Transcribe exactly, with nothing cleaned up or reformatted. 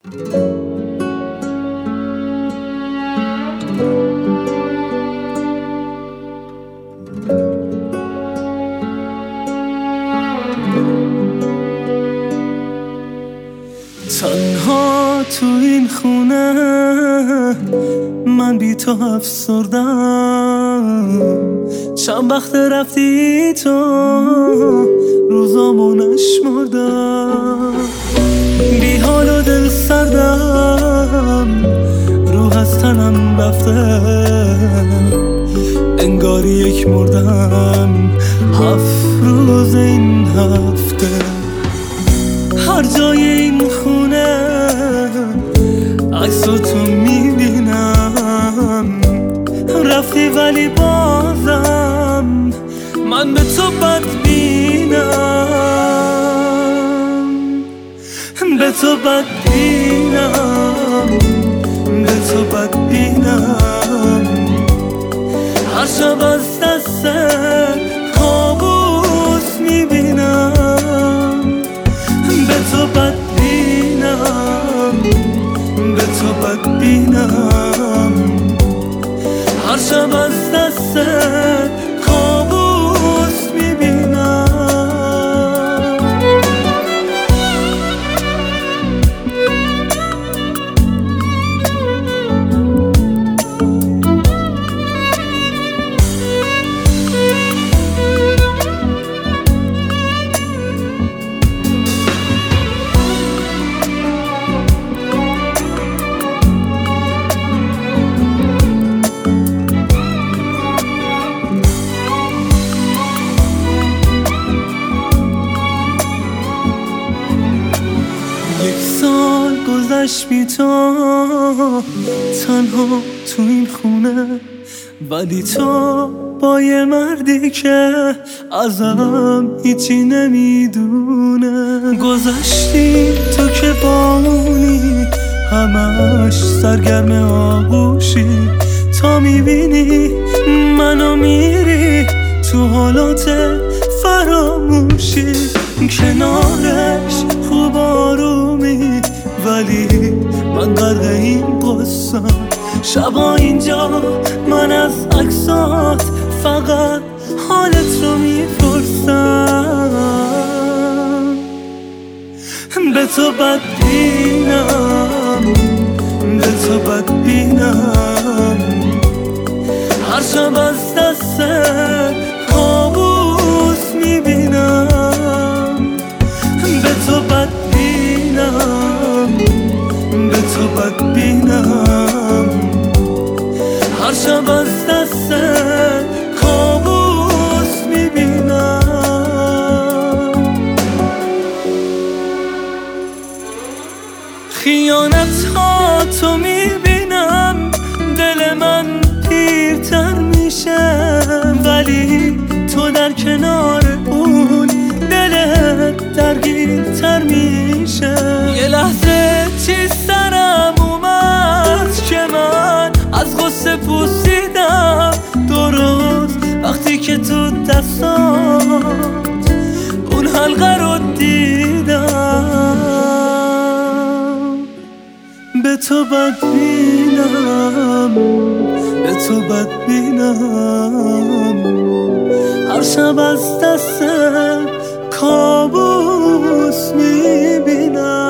تنها تو این خونه من بی تو افسردم، چند وقت رفتی تو روزامو نشمردم، بی حال و دل سردم، روح از تنم رفته، انگاری یک مردم هفت روز این هفته. هر جای این خونه عکس تو میبینم، رفتی ولی بازم من به تو بدبینم، به تو بدبینم، به تو بدبینم. هر شب از دست کابوس میبینم، به تو بدبینم، به تو بدبینم. هر شب از دست کابوس میبینم. گذشت بی تو تنها تو این خونه، ولی تو با یه مردی که ازم هیچی نمیدونه. گذشتی تو که بامونی همش سرگرم آغوشی، تا میبینی منو میری تو حالات فراموشی. کنارش خوب آرومی ولی من غرق این قصم، شبا اینجا من از عکسات فقط حالت رو میپرسم. به تو بدبینم، به تو بدبینم. هر شب از دست کابوس میبینم، به تو بدبینم، به تو بدبینم. هر شب از دست کابوس میبینم. خیانت ها تو میبینم، دل من پیرتر میشه، ولی تو در کنار اون دلت درگیرتر میشه. یه لحظه چی سرم اومد که من از غصه پوسیدم، درست وقتی که تو دستات اون حلقه رو دیدم. به تو بدبینم، به تو بدبینم. هر شب از دست کابوس میبینم.